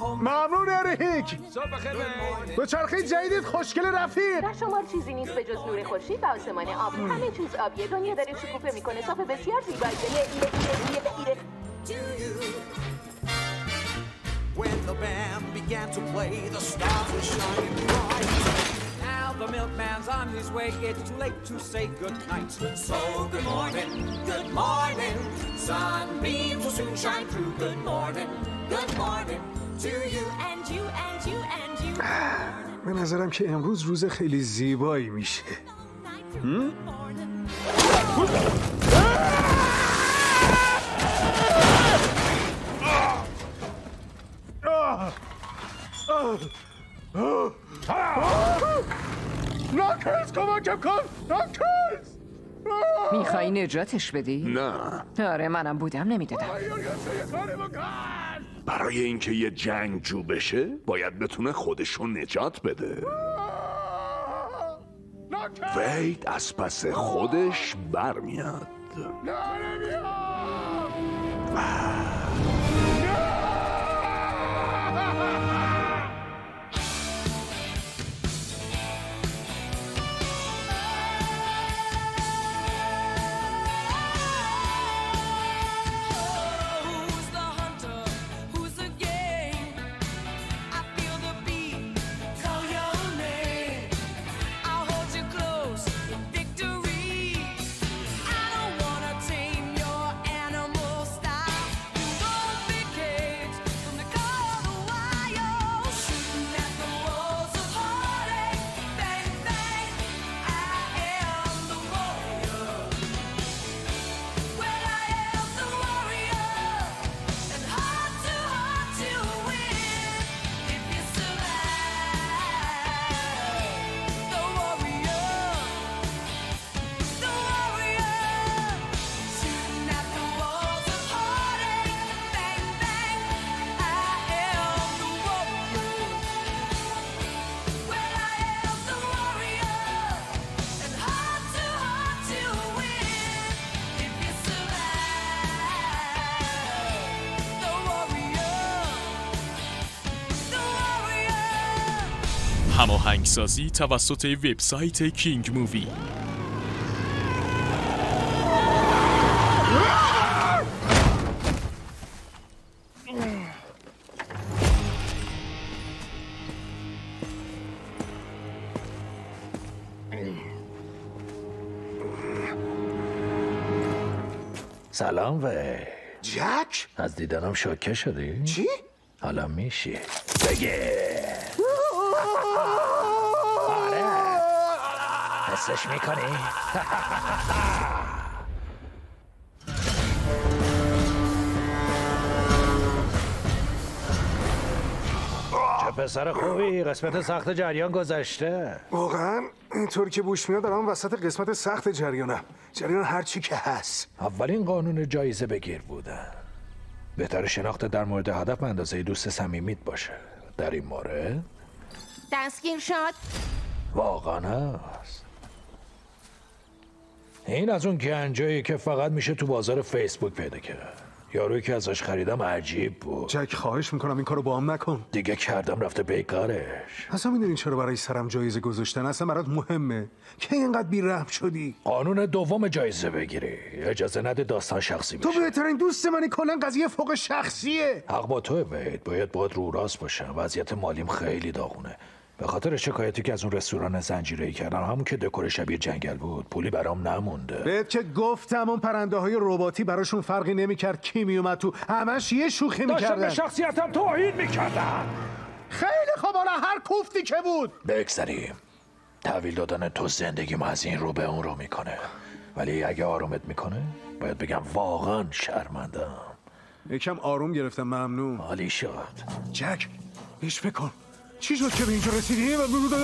ممنون اریک. به چرخه جدیدت خوشگل رفیق. در شمال چیزی نیست به جز نور خورشید و آسمان آبی. همه چیز آبیه. دنیا داره شکوفه میکنه. صاف بسیار زیباییه. When the band began to play, the stars were shining bright. Now the milkman's on his way, it's too late to say goodnight. So good morning, sunbeams will soon shine through. Good morning to you and you and you and you. به نظرم که امروز روز خیلی زیبایی میشه. ناکرز کمکم کن. ناکرز میخوایی نجاتش بدی؟ نه. آره منم بودم نمیدادم. برای اینکه یه جنگجو بشه باید بتونه خودشو نجات بده. وید از پس خودش برمیاد. هماهنگسازی توسط وبسایت کینگ مووی. سلام وی. جک؟ از دیدنم شوکه شدی؟ چی؟ حالا میشی بگه. آره حسش میکنی؟ چه پسر خوبی. قسمت سخت جریان گذشته. واقعا اینطور که بوش میاد دارم وسط قسمت سخت جریان هر چی که هست. اولین قانون جایزه بگیر بودن. بهتر شناخت در مورد هدف به اندازه دوست صمیمیت باشه. در این مورد دستگیر شد. واقعا هست. این از اون گنجایی که فقط میشه تو بازار فیسبوک پیدا کرد. یارویی که ازش خریدم عجیب بود. جک خواهش میکنم این کارو با هم نکن. دیگه کردم رفته بیکارش. اصلا میدونی چرا برای سرم جایزه گذاشتن؟ اصلا برات مهمه که اینقدر بی‌رحم شدی؟ قانون دوم جایزه بگیری. اجازه نده داستان شخصی بشه. تو بهترین دوست منی. کلا قضیه فوق شخصیه. حق با توه وید. باید رو راست باشم. وضعیت مالیم خیلی داغونه. به خاطر شکایتی که از اون رستوران زنجیره‌ای کردم، همون که دکور شبیه جنگل بود، پولی برام نمونده. بهت که گفتم اون پرنده های رباتی براشون فرقی نمیکرد کی میومد تو، همش یه شوخی میکردن. داشتم به شخصیتم توهین میکردن. خیلی خوب، حالا هر کوفتی که بود بگذریم. تحویل دادن تو زندگیم از این رو به اون رو میکنه، ولی اگه آرومت میکنه باید بگم واقعا شرمندم. یکم آروم گرفتم. ممنون. عالی شد. جک ایش فکر کن چی شد که به اینجا رسیدیم؟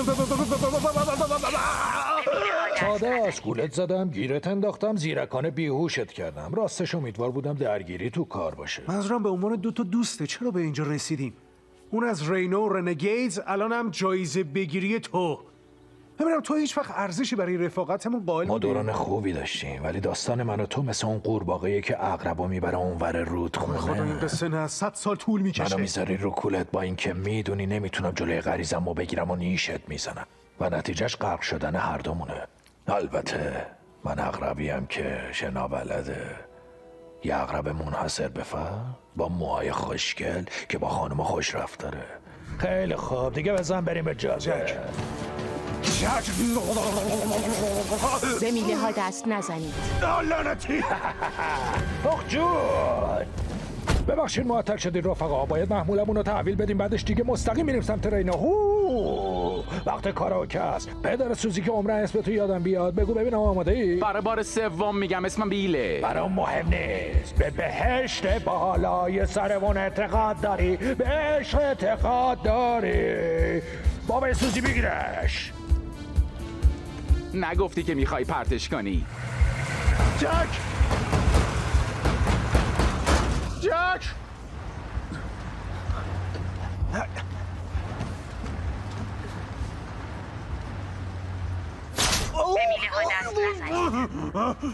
ساده از گولت زدم، گیرت انداختم، زیرکانه بیهوشت کردم. راستش امیدوار بودم درگیری تو کار باشه. منظورم به عنوان دو تا دوسته. چرا به اینجا رسیدیم؟ اون از رینو و رنگیدز، الانم جایزه بگیری تو. ببینم تو هیچ وقت ارزشی برای رفاقتمون قائل ما بودی؟ دوران خوبی داشتیم، ولی داستان من و تو مثل اون قورباغه‌ایه که عقربو میبره اونور خدا رودخونه. این قصه نه 100 سال طول میکشه. منو میذاری رو کولت با اینکه میدونی نمیتونم جلوی غریزمو بگیرم و نیشت میزنم و نتیجهش غرق شدن هر دومونه. البته من عقربیم که شنا بلده. یه عقرب منحصر به فرد با موهای خوشگل که با خانم خوش رفتاره. خیلی خوب دیگه بزن بریم به جاده. به میله ها دست نزنید. لعنتی. اخ جون ببخشید معطل شدید رفقا، باید محمولمون رو تحویل بدیم، بعدش دیگه مستقیم میریم سمت رینا. وقت کاراوکه است. پدر سوزی که عمره اسم تو یادم بیاد بگو ببینم آماده ای؟ برای بار سوم میگم اسمم بیله. برام مهم نیست. به بهشت بالای سرمون اعتقاد داری؟ بهش اعتقاد داری؟ بابا سوزی بگیرش. نگفتی که میخوای پرتش کنی؟ جک! جک! به میله ها دست نزنید.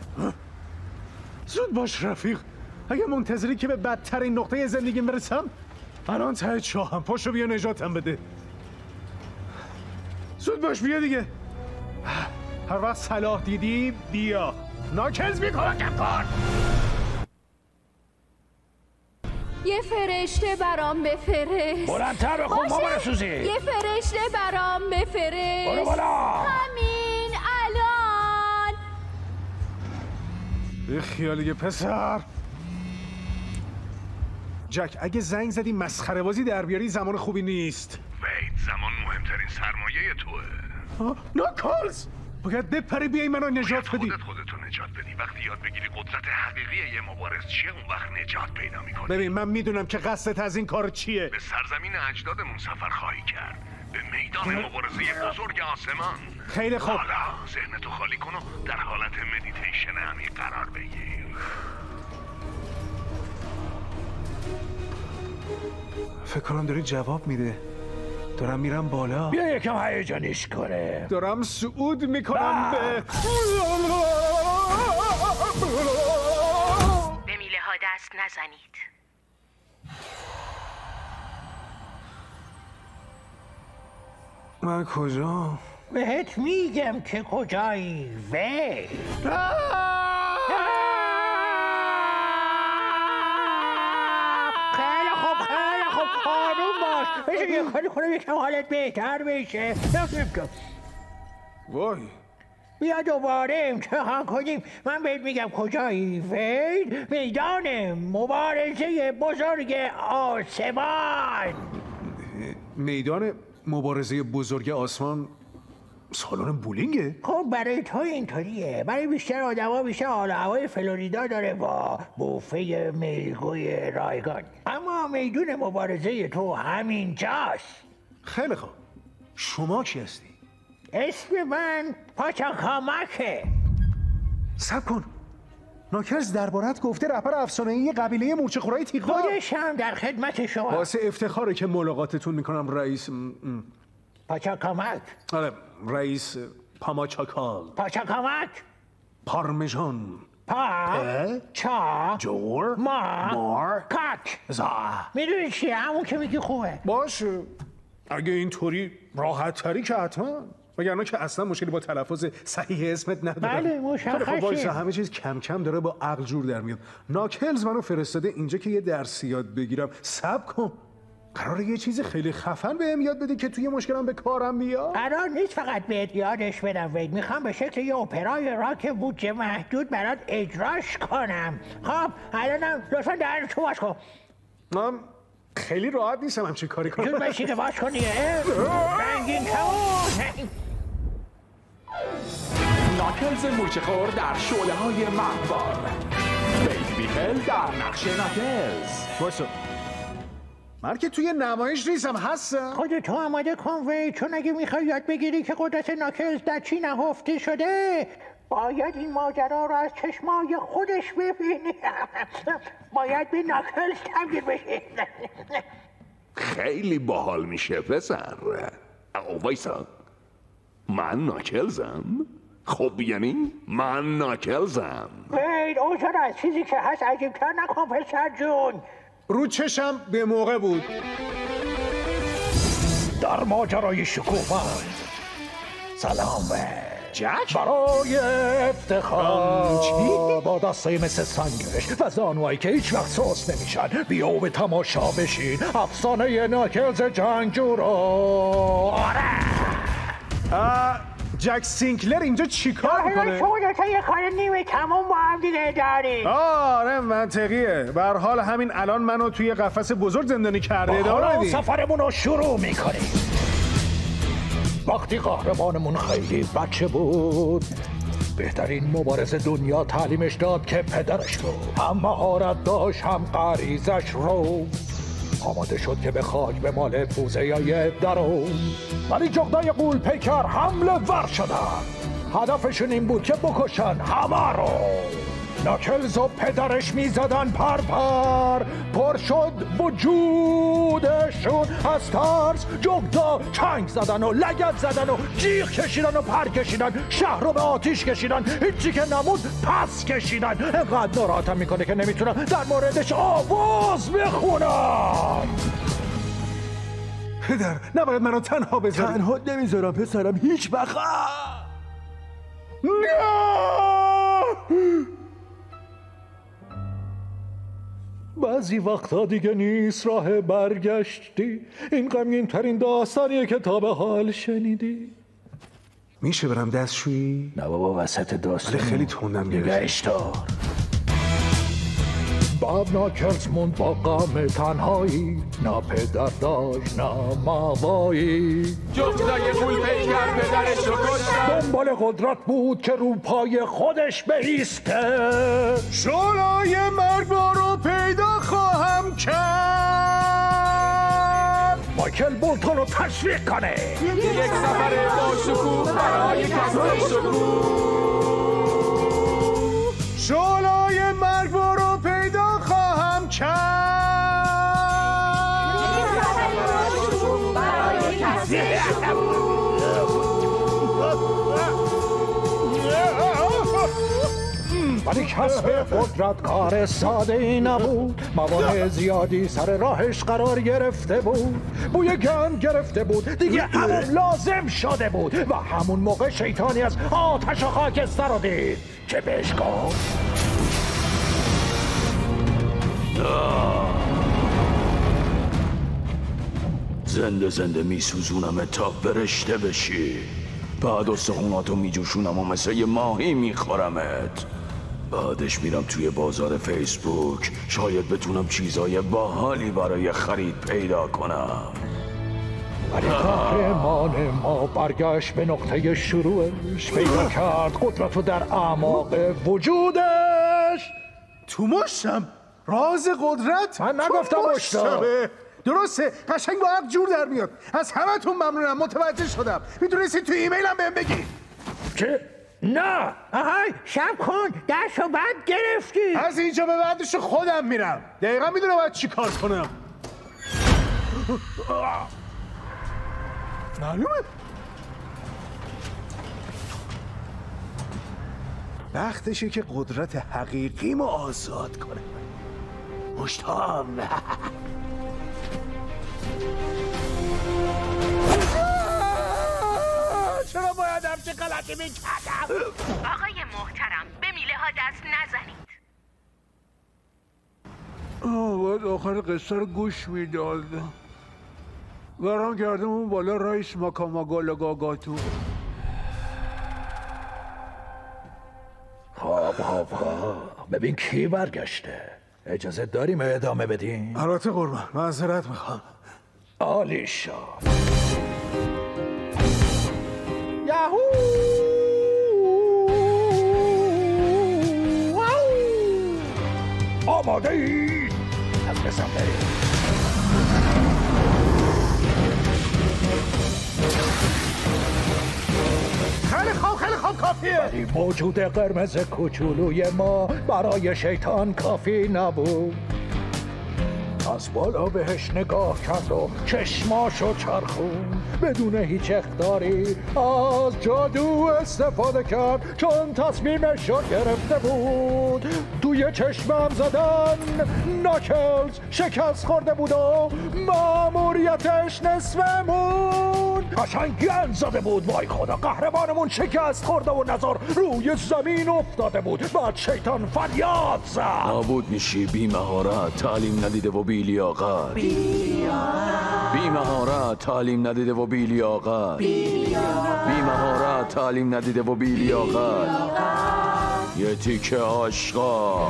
زود باش رفیق، اگه منتظری که به بدترین نقطه زندگیم برسم الان ته چاهم. پاشو بیا نجاتم بده. زود باش بیا دیگه. هر وقت صلاح دیدی بیا. ناکلز میکنم کار. یه فرشته برام بفرست. بلندتر بخون مامان سوزی. یه فرشته برام بفرست. برو بالا. همین الان. به خیالی پسر. جک اگه زنگ زدی مسخره بازی در بیاری زمان خوبی نیست. وید زمان مهمترین سرمایه توه. ناکلز باید بپری بیای منو نجات بدی. خودتو نجات بدی. وقتی یاد بگیری قدرت حقیقی یه مبارز چیه اون وقت نجات پیدا میکنی. ببین من میدونم که قصدت از این کار چیه. به سرزمین اجدادمون سفر خواهی کرد، به میدان مبارزه بزرگ آسمان. خیلی خوب. حالا ذهنتو خالی کن و در حالت مدیتیشن عمیق قرار بگیر. فکر کنم داری جواب میده. دارم میرم بالا. بیا یکم هیجانیش کنه. دارم صعود میکنم به میله ها دست نزنید. من کجا؟ بهت میگم که کجایی وی. خیلی خوب آروم باش. بشه یه کاری کنم یکم حالت بهتر بشه. وای بیا دوباره امتحان کنیم. من بهت میگم کجایی وید؟ میدان مبارزه بزرگ آسمان. میدان مبارزه بزرگ آسمان سالن بولینگه؟ خب برای تو اینطوریه. برای بیشتر آدما بیشتر حال و هوای فلوریدا داره با بوفه میگوی رایگان. اما میدون مبارزه تو همینجاست. خیلی خوب. شما کی هستی؟ اسم من پاچاکامکه. صبر کن. ناکلز دربارت گفته رهبر افسانه‌ای قبیله مورچه خورای تیغدار. خودش هم در خدمت شما. واسه افتخاره که ملاقاتتون میکنم رئیس. پاچاکامک. آره رئیس پاماچاکال. پاچاکامک. پارمژان. چا جور مار کاک. میدونی چیه؟ همون که میگی خوبه. باشه اگه اینطوری راحت تری که حتما، وگرنه که اصلا مشکلی با تلفظ صحیح اسمت ندارم. بله مشخصه. خب وایسا، همه چیز کم کم داره با عقل جور در میاد. ناکلز منو فرستاده اینجا که یه درس یاد بگیرم. صبر کن، قراره یه چیز خیلی خفن بهم یاد بدی که توی مشکلم به کارم بیاد. قرار نیست فقط بهت یادش بدم وید. میخوام به شکل یه اپرای راک بودجه محدود برات اجراش کنم. خب الانم لطفا در تو باز کن. من خیلی راحت نیستم همچین کاری کنم. جون بشی که باز کنی. رنگین کمون. ناکلز مورچه‌خور در شعله‌های مرگبار. وید بیتل در نقش ناکلز. وایسا، من که توی نمایش نیستم هستم. خودتو آماده کن وید، چون اگه میخوای یاد بگیری که قدرت ناکلز در چی نهفته شده باید این ماجرا رو از چشمای خودش ببینی. باید به ناکلز تبدیل بشی. خیلی باحال میشه پسر. وایسا، من ناکلزم؟ خب یعنی من ناکلزم. وید اوجان از چیزی که هست عجیبتر نکن پسر جون. رو چشم به موقع بود. در ماجرای شکوفند سلام جک؟ برای افتخار با دستایی مثل سنگش و زانوهایی که هیچ وقت سوس نمیشن بیا و به تماشا بشین افسانه ناکلز جنگجو رو. جک سینکلر اینجا چیکار میکنه؟ شما دوتا یه کار نیمه تمام با هم دیگه داریم. آره منطقیه. به هر حال همین الان منو توی قفس بزرگ زندانی کرده. حالا سفرمون رو شروع میکنیم. وقتی قهرمانمون خیلی بچه بود بهترین مبارز دنیا تعلیمش داد که پدرش بود. هم مهارت داشت هم غریزش رو آماده شد که به خاک به مال بوزه یا درو. ولی جغدای غول پیکر حمله ور شدن. هدفشون این بود که بکشن همه رو. ناکلز و پدرش میزدن پر پر شد وجودشون از ترس. جغدا چنگ زدن و لگد زدن و جیغ کشیدن و پر کشیدن. شهر رو به آتیش کشیدن. هیچی که نمود پس کشیدن. اینقدر ناراحتم میکنه که نمیتونم در موردش آواز بخونم. پدر نباید منو تنها بذاری. تنها نمیذارم پسرم هیچ وقت. بعضی وقتا دیگه نیست راه برگشتی. این غمگین ترین داستانیه که تا به حال شنیدی. میشه برم دستشویی؟ نه بابا وسط داستان خیلی تندم گرفت. نگهش دار. بعد ناکلز موند با غم تنهایی. نه پدر داشت نه ماوایی. جغدای غول پیکر پدرش رو کشتن. دنبال قدرت بود که رو پای خودش بایسته. شعله‌های مرگبار رو پیدا خواهم کرد. مایکل بولتون رو تشویق کنه. یک سفر با شکوه برای کسب شکوه. شعله‌های مرگبار رو پیدا خواهم کرد. ولی کسب قدرت کار ساده ای نبود. موانع زیادی سر راهش قرار گرفته بود. بوی گند گرفته بود. دیگه همون لازم شده بود. و همون موقع شیطانی از آتش و خاکستر رو دید که بهش گفت زنده میسوزونم تا برشته بشی. بعد استخوناتو میجوشونم و مثل یه ماهی میخورمت. بعدش میرم توی بازار فیسبوک. شاید بتونم چیزای باحالی برای خرید پیدا کنم. ولی قهرمان ما برگشت به نقطه شروعش. پیدا کرد قدرتو در اعماق وجودش. تو مشتم راز قدرت. من نگفتم مشتم. درسته قشنگ با عقل جور در میاد. از همتون ممنونم. متوجه شدم. میتونستی تو ایمیلم بهم بگی. چه؟ نه. آهای شب کن درشو بعد گرفتی. از اینجا به بعدش خودم میرم. دقیقا میدونم باید چی کار کنم. معلومه. وقتشه که قدرت حقیقیمو آزاد کنه. مشتام. چرا باید همچه غلطی میکردم؟ آقای محترم به میله ها دست نزنید. باید آخر قصه رو گوش میدادم. برام کردم اون بالا رئیس ماکاماگالگاگاتو. خب ببین کی برگشته. اجازه داریم ادامه بدیم؟ البته قربان معذرت میخوام. عالی شد. یاهو. آماده ای؟ از بسم بریم. خیلی خوب کافیه. ولی موجود قرمز کوچولوی ما برای شیطان کافی نبود. از بالا بهش نگاه کرد و چشماشو چرخون. بدون هیچ اخطاری از جادو استفاده کرد چون تصمیمشو گرفته بود. توی چشمم زدن ناکلز شکست خورده بود و ماموریتش نصفمون. قشنگ گند زده بود. وای خدا، قهرمانمون شکست خورده و نزار روی زمین افتاده بود. بعد شیطان فریاد زد. نابود میشی بی مهارت، تعلیم ندیده و بی لیاقت. بی مهارت، تعلیم ندیده و بی لیاقت. بی مهارت، تعلیم ندیده و بی لیاقت. یه تیکه آشغال.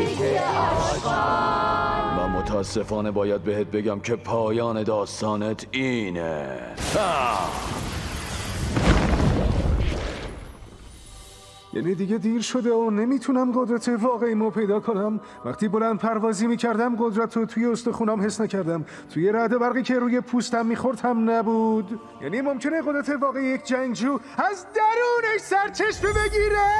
و متاسفانه باید بهت بگم که پایان داستانت اینه. یعنی دیگه دیر شده و نمیتونم قدرت واقعیمو پیدا کنم. وقتی بلند پروازی میکردم قدرت رو توی استخونام حس نکردم. توی رعد برقی که روی پوستم میخورد هم نبود. یعنی ممکنه قدرت واقعی یک جنگجو از درونش سرچشمه بگیره.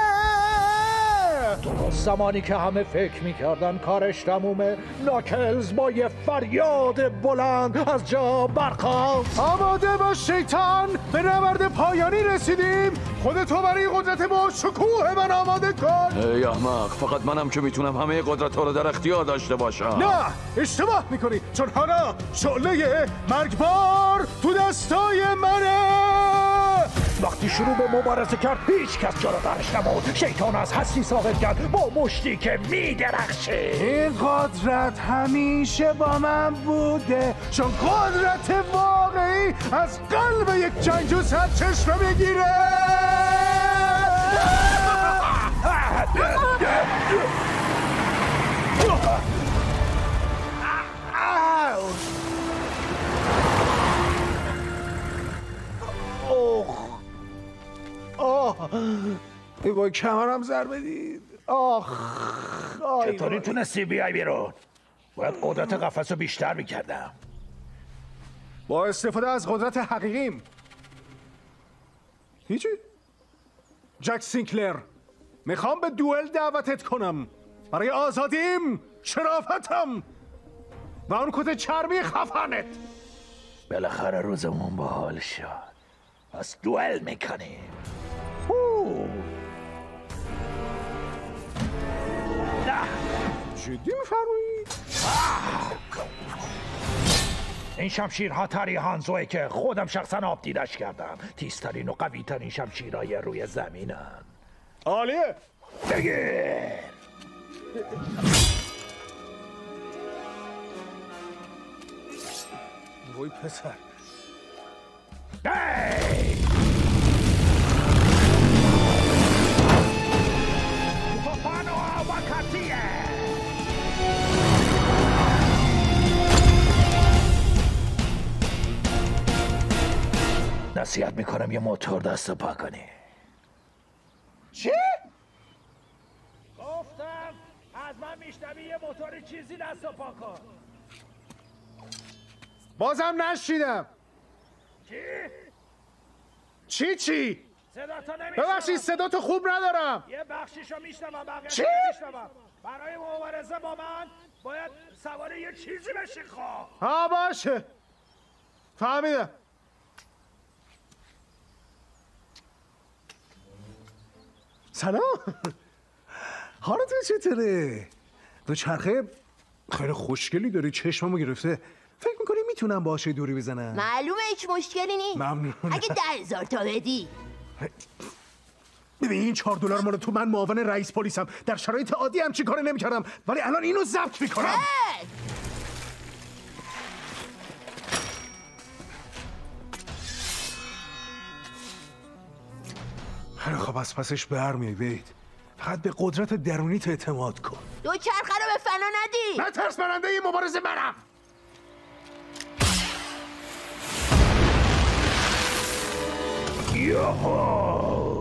درست زمانی که همه فکر میکردن کارش تمومه، ناکلز با یه فریاد بلند از جا برخاست. آماده باش شیطان، به نبرد پایانی رسیدیم. خودتو برای قدرت با شکوه من آماده کن. ای احمق، فقط منم که میتونم همه قدرت ها رو در اختیار داشته باشم. نه، اشتباه میکنی، چون حالا شعله مرگبار تو دستای منه. وقتی شروع به مبارزه کرد هیچ کس جلوترش نبود. شیطان از هستی ثابت کرد با مشتی که میدرخشه. این قدرت همیشه با من بوده، چون قدرت واقعی از قلب یک جنگجو سرچشمه میگیره. ای وای، کمرم ضربه دید. چطوری تونستی بیای بیرون؟ باید قدرت قفس رو بیشتر میکردم. با استفاده از قدرت حقیقیم. هیچی؟ جک سینکلر، میخوام به دوئل دعوتت کنم برای آزادیم، شرافتم و اون کت چرمی خفنت. بالاخره روزمون باحال شد. پس دوئل میکنیم. جدی میفرمایید؟ این شمشیرها تری هانزوه که خودم شخصا آب دیدش کردم. تیزترین و قوی ترین شمشیرهای روی زمینن. عالیه. بگیر. وای پسر. نصیحت میکنم یه موتور دست پا کنی. چی؟ گفتم از من میشنوی یه موتور چیزی دست پا کن. بازم نشیدم. چی؟ صدا تو نمیشنم. ببخشید صدا تو خوب ندارم. یه بخشیشو میشنوم، بقیه چی؟ نمیشنوم. برای مبارزه با من باید سوار یه چیزی بشی. ها باشه، فهمیدم. سلام، حالت چطوره؟ دوچرخه خیلی خوشگلی داری، چشممو گرفته. فکر میکنی میتونم باشه دوری بزنم؟ معلومه هیچ مشکلی نیست. ممنون. اگه 10,000 تا بدی. ببین این $4 مال تو. من معاون رئیس پلیسم. در شرایط عادی همچین کاری نمیکردم، ولی الان اینو ضبط میکنم. خیلی خب، از پسش برمیای وید. فقط به قدرت درونیت اعتماد کن. دوچرخه رو به فنا ندی. من ترس برنده این مبارزه منم. یوهو.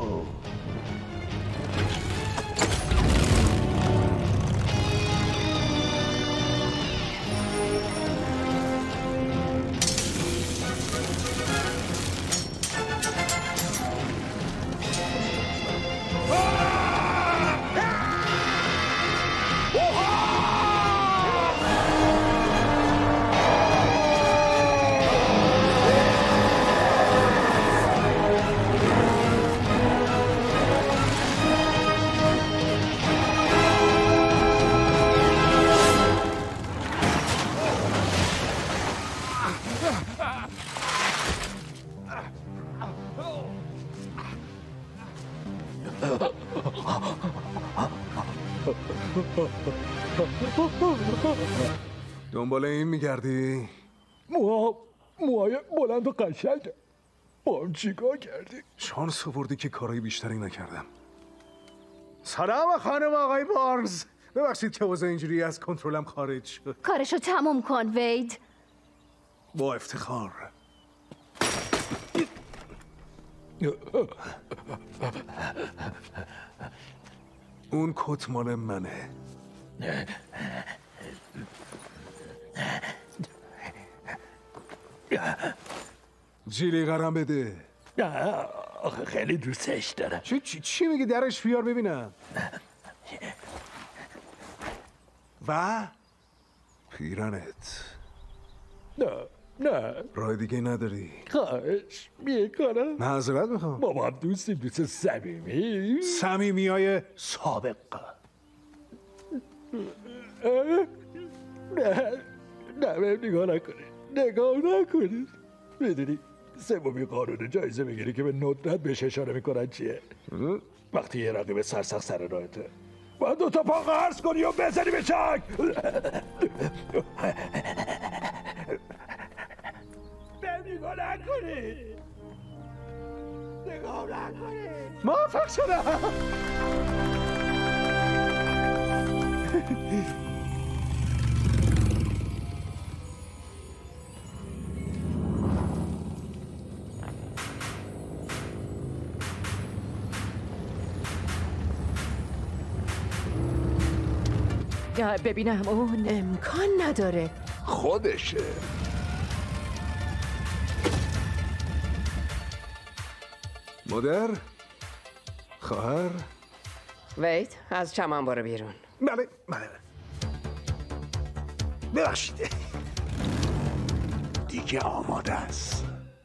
دنبال این میگردی؟ موهای بلند و قشنگه. با هم چیکار کردی؟ شانس آوردی که کارهای بیشتری نکردم. سلام خانم آقای بارنز. ببخشید که وضع اینجوری از کنترلم خارج شد. کارشو تموم کن وید. با افتخار. اون کت مال منه. جیلی قرم بده. آخه خیلی دوستش دارم. چی میگی؟ درش بیار ببینم. و پیرنت. نه راه دیگه نداری؟ خواهش میکنم. معذرت میخوام. بابا هم دوست صمیمی. صمیمیای سابق. نه نگاه نکنید. میدونی سومی قانون جایزه میگیری که به ندرت بهش اشاره میکنن چیه؟ وقتی یه رقیب سرسخت سر راهته باید 2 تا پا قرض کنی و بزنی به چنگ. نگاه نکنید. موفق شدم. ببینم اون امکان نداره. خودشه. مادر؟ خواهر؟ وید از چمن برو بیرون. بله. ببخشید. دیگه آماده است.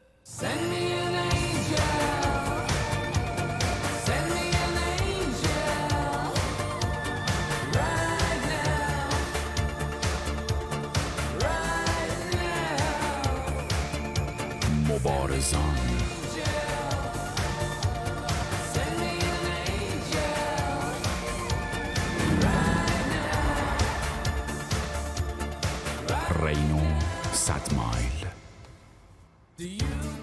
مبارزان رینو 100 مایل.